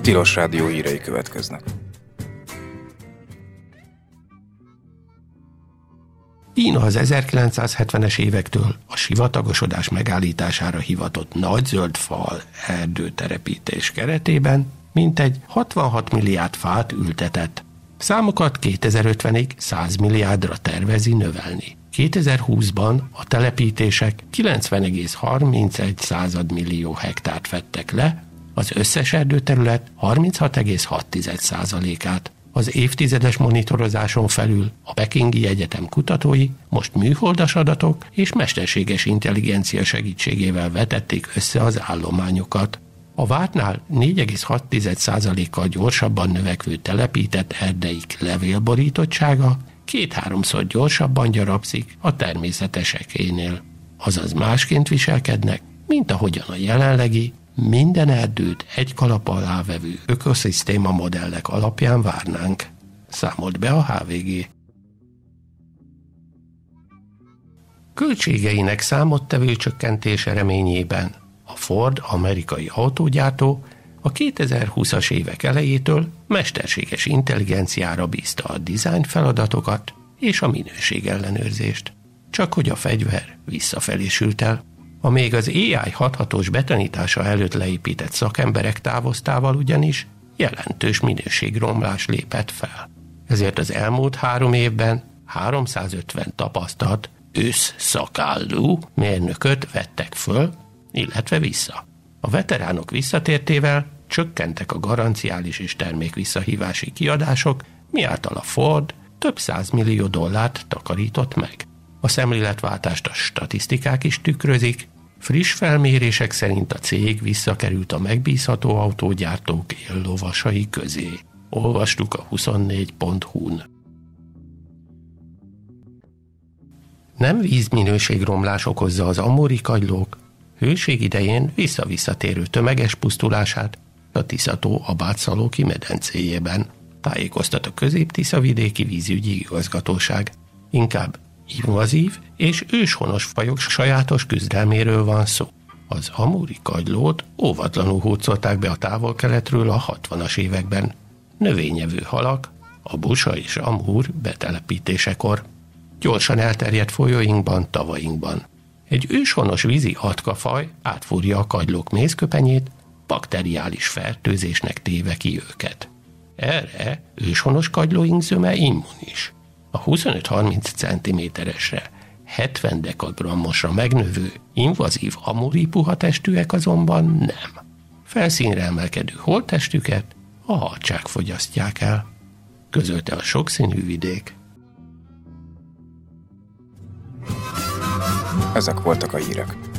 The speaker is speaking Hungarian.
Tilos Rádió hírei következnek. Kína az 1970-es évektől a sivatagosodás megállítására hivatott nagy zöld fal erdőtelepítés keretében mintegy 66 milliárd fát ültetett. Számokat 2050-ig 100 milliárdra tervezi növelni. 2020-ban a telepítések 90,31 millió hektárt fedtek le, az összes erdőterület 36,6%-át. Az évtizedes monitorozáson felül a Pekingi Egyetem kutatói most műholdas adatok és mesterséges intelligencia segítségével vetették össze az állományokat. A vártnál 4,6%-kal gyorsabban növekvő telepített erdeik levélborítottsága 2-3-szor gyorsabban gyarapszik a természetesekénél. Azaz másként viselkednek, mint ahogyan a jelenlegi, minden erdőt egy kalap alá vevő ökoszisztéma modellek alapján várnánk, számolt be a HVG. Költségeinek számottevő csökkentése reményében a Ford amerikai autógyártó a 2020-as évek elejétől mesterséges intelligenciára bízta a design feladatokat és a minőségellenőrzést. Csak hogy a fegyver visszafelé sült el. A még az AI hathatós betanítása előtt leépített szakemberek távoztával ugyanis jelentős minőségromlás lépett fel. Ezért az elmúlt 3 évben 350 tapasztalt ősszakállú mérnököt vettek föl, illetve vissza. A veteránok visszatértével csökkentek a garanciális és termékvisszahívási kiadások, miáltal a Ford több $100 millió takarított meg. A szemléletváltást a statisztikák is tükrözik. Friss felmérések szerint a cég visszakerült a megbízható autógyártók éllovasai közé. Olvastuk a 24.hu-n. Nem vízminőségromlás okozza az amuri kagylók hőség idején vissza-visszatérő tömeges pusztulását a Tisza-tó Abátszalóki medencéjében, tájékoztat a Közép-Tiszavidéki vízügyi igazgatóság. Inkább invazív és őshonos fajok sajátos küzdelméről van szó. Az amuri kagylót óvatlanul hurcolták be a távol-keletről a 60-as években. Növényevő halak, a busa és amúr betelepítésekor. Gyorsan elterjedt folyóinkban, tavainkban. Egy őshonos vízi atkafaj átfúrja a kagylók mézköpenyét, bakteriális fertőzésnek téve ki őket. Erre őshonos kagylóink zöme immunis. A 25-30 cm-esre, 70 dekagrammosra megnövő, invazív amuri puhatestűek azonban nem. Felszínre emelkedő holttestüket a harcsák fogyasztják el, közölte a sokszínű vidék. Ezek voltak a hírek.